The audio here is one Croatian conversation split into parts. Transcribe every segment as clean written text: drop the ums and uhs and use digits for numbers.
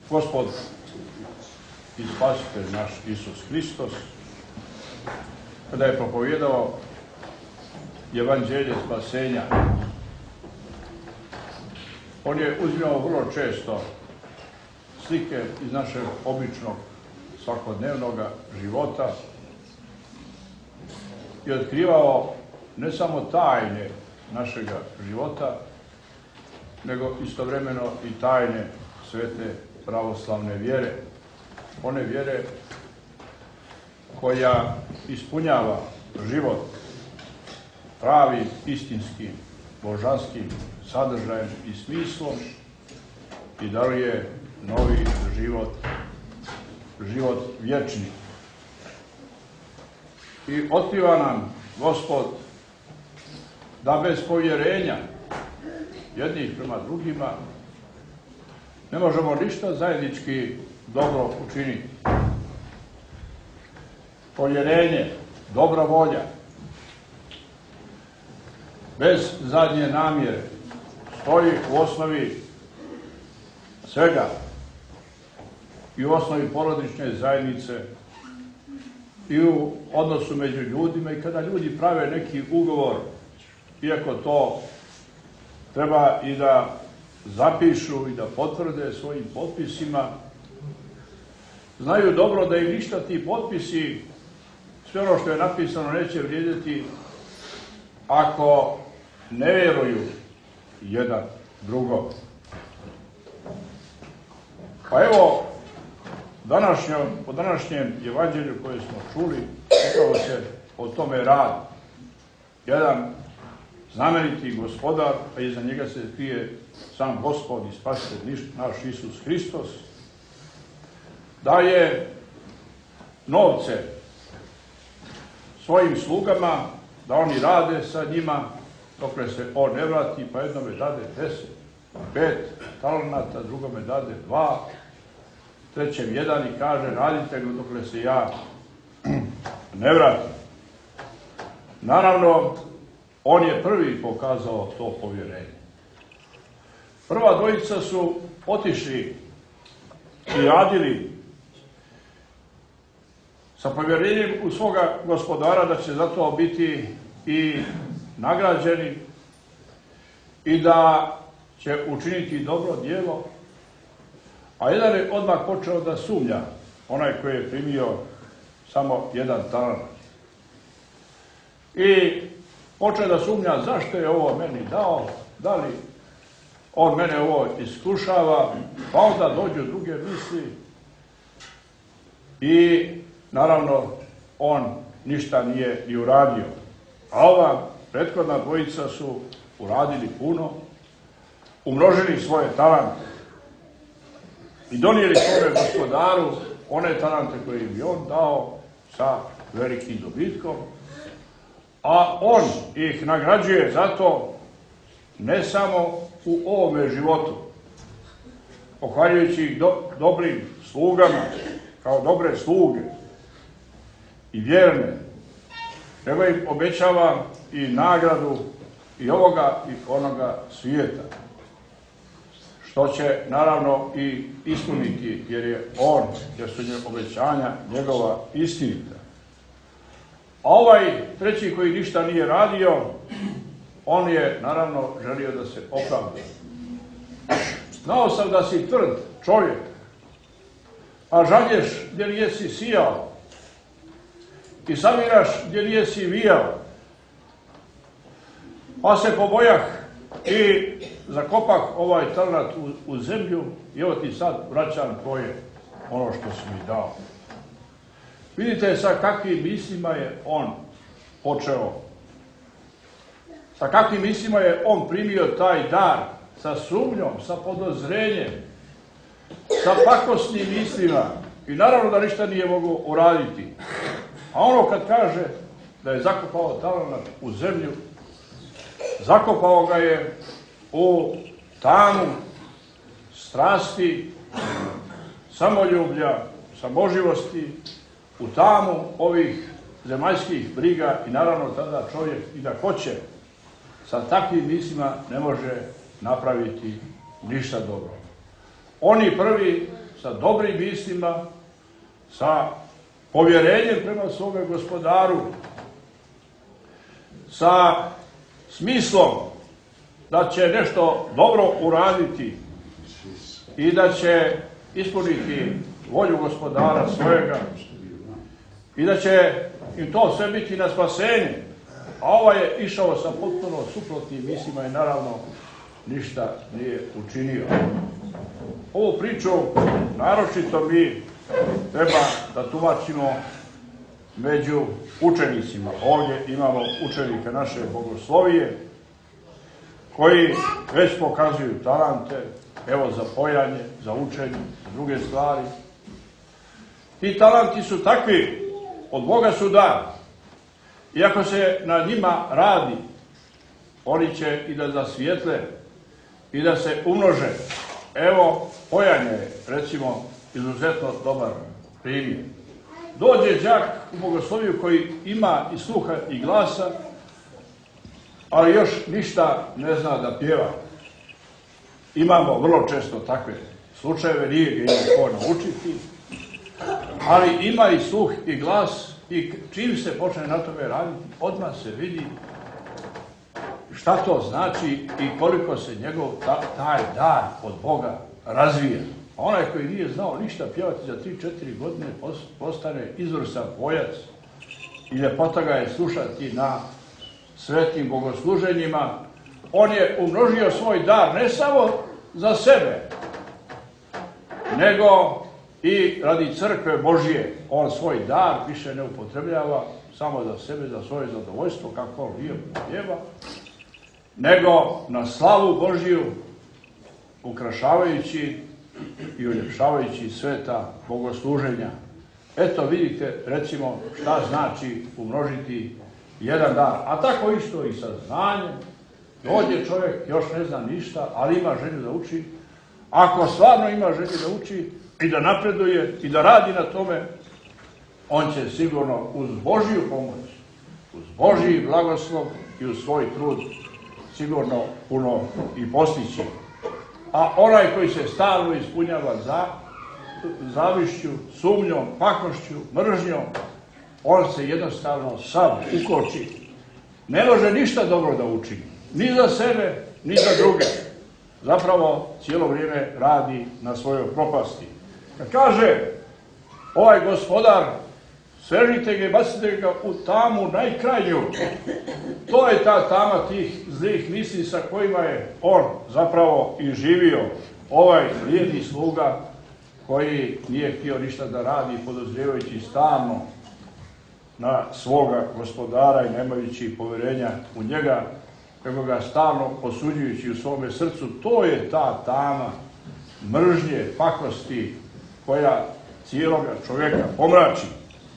Gospod i Spasitelj naš Isus Hristos, kada je propovijedao evanđelje spasenja, on je uzimao vrlo često slike iz našeg običnog svakodnevnog života i otkrivao ne samo tajne našega života, nego istovremeno i tajne svete pravoslavne vjere. One vjere koja ispunjava život pravim, istinskim, božanskim sadržajem i smislom i daruje novi život vječni. I otkriva nam Gospod da bez povjerenja jednih prema drugima ne možemo ništa zajednički dobro učiniti. Povjerenje, dobra volja, bez zadnje namjere stoji u osnovi svega i u osnovi porodične zajednice i u odnosu među ljudima, i kada ljudi prave neki ugovor, iako to treba i da zapišu i da potvrde svojim potpisima, znaju dobro da im ništa ti potpisi, sve ono što je napisano, neće vrijediti ako ne vjeruju jedan drugom. Pa evo, po današnjem evanđelju koje smo čuli, upravo se o tome radi. Jedan znameniti gospodar, a iza njega se krije sam Gospod i Spasitelj naš Isus Hristos, daje novce svojim slugama da oni rade sa njima dokle se on ne vrati, pa jednome dade 10, 5 talenata, drugome dade 2, trećem 1 i kaže radite ga dokle se ja ne vratim. Naravno, on je prvi pokazao to povjerenje. Prva dvojica su otišli i radili sa povjerenjem u svoga gospodara da će za to biti i nagrađeni i da će učiniti dobro djelo, a jedan je odmah počeo da sumnja, onaj koji je primio samo 1 talenat. I počeo da sumnja zašto je ovo meni dao, da li on mene ovo iskušava, pa onda dođu druge misli i naravno on ništa nije ni uradio. A ova prethodna dvojica su uradili puno, umnožili svoje talente i donijeli svome gospodaru one talente koje im je on dao sa velikim dobitkom, a on ih nagrađuje zato ne samo u ovome životu, pohvaljujući ih dobrim slugama, kao dobre sluge i vjerne, nego im obećava i nagradu i ovoga i onoga svijeta, što će naravno i ispuniti, jer su obećanja njegova istinita. A ovaj treći koji ništa nije radio, on je naravno želio da se opravda. Znao sam da si tvrd čovjek, a žalješ gdje nijesi sijao i saviraš gdje nijesi vijao, pa se pobojah i zakopah ovaj talenat u zemlju i evo ti sad vraćam tvoje ono što si mi dao. Vidite sa kakvim mislima je on počeo, sa kakvim mislima je on primio taj dar, sa sumnjom, sa podozrenjem, sa pakosnim mislima i naravno da ništa nije mogao uraditi. A ono kad kaže da je zakopao talenat u zemlju, zakopao ga je u tamu strasti, samoljublja, samoživosti, u tamu ovih zemaljskih briga i naravno tada čovjek i da hoće sa takvim mislima ne može napraviti ništa dobro. Oni prvi sa dobrim mislima, sa povjerenjem prema svome Gospodaru, sa smislom da će nešto dobro uraditi i da će ispuniti volju Gospodara svojega i da će im to sve biti na spasenje. A ovaj je išao sa potpuno suprotnim mislima i naravno ništa nije učinio. Ovu priču naročito mi treba da tumačimo među učenicima. Ovdje imamo učenika naše bogoslovije koji već pokazuju talante, evo za pojanje, za učenje, za druge stvari. Ti talanti su takvi, od Boga su dar. Iako se na njima radi, oni će i da zasvijetle i da se umnože. Evo, pojanje je, recimo, izuzetno dobar primjer. Dođe đak u bogosloviju koji ima i sluha i glasa, ali još ništa ne zna da pjeva. Imamo vrlo često takve slučajeve, nije ga ima ko naučiti, ali ima i sluh i glas i čim se počne na tome raditi, odmah se vidi šta to znači i koliko se njegov taj dar od Boga razvija. A onaj koji nije znao ništa pjevati za 3-4 godine postane izvrstan pojac i ljepota ga je slušati na svetim bogosluženjima. On je umnožio svoj dar ne samo za sebe, nego i radi crkve Božije. On svoj dar više ne upotrebljava samo za sebe, za svoje zadovoljstvo, kako on lijepo pjeva, nego na slavu Božiju, ukrašavajući i uljepšavajući sveta bogosluženja. Eto vidite, recimo, šta znači umnožiti jedan dar. A tako isto i sa znanjem. Dođe čovjek, još ne zna ništa, ali ima želju da uči. Ako stvarno ima želju da uči i da napreduje i da radi na tome, on će sigurno uz Božiju pomoć, uz Božji blagoslov i uz svoj trud sigurno puno i postići. A onaj koji se stalno ispunjava zavišću, sumnjom, pakošću, mržnjom, on se jednostavno sav ukoči. Ne može ništa dobro da učini. Ni za sebe, ni za druge. Zapravo cijelo vrijeme radi na svojoj propasti. Kad kaže ovaj Gospodar, svežite ga i bacite ga u tamu najkrajnju. To je ta tama tih zlih misli sa kojima je on zapravo i živio. Ovaj lijeni sluga koji nije htio ništa da radi, podozrijevajući stalno na svoga Gospodara i nemajući povjerenja u njega, kako ga stalno osuđujući u svome srcu. To je ta tama mržnje, pakosti koja cijeloga čovjeka pomrači.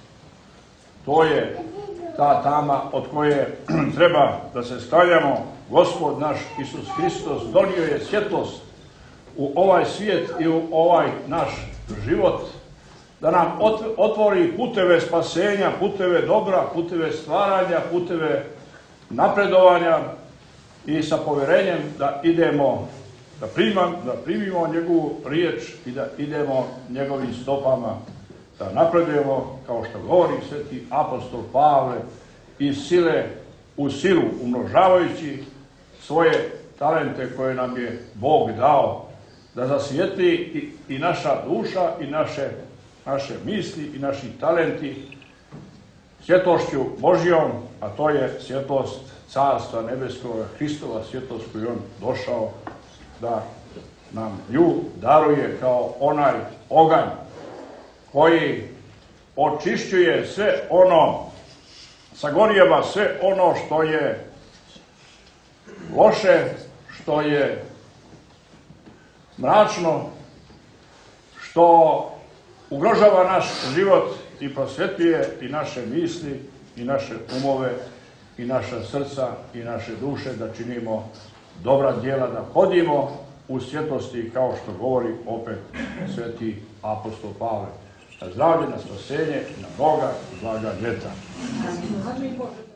To je ta tama od koje treba da se sklanjamo. Gospod naš Isus Hristos donio je svjetlost u ovaj svijet i u ovaj naš život, da nam otvori puteve spasenja, puteve dobra, puteve stvaranja, puteve napredovanja i sa povjerenjem da idemo, da primimo njegovu riječ i da idemo njegovim stopama, da napredujemo, kao što govori sveti apostol Pavle, iz sile u silu, umnožavajući svoje talente koje nam je Bog dao, da zasvijetli i naša duša i naše misli i naši talenti svjetlošću Božjom, a to je svjetlost Carstva nebeskog, Hristova svjetlost koju on došao da nam nju daruje kao onaj oganj koji očišćuje sve ono, sagorijeva sve ono što je loše, što je mračno, što ugrožava naš život i prosvjetljuje i naše misli i naše umove i naša srca i naše duše, da činimo dobra djela, da hodimo u svjetlosti, kao što govori opet sveti apostol Pavle. Na zdravlje, na spasenje, na Boga, blaga ljeta.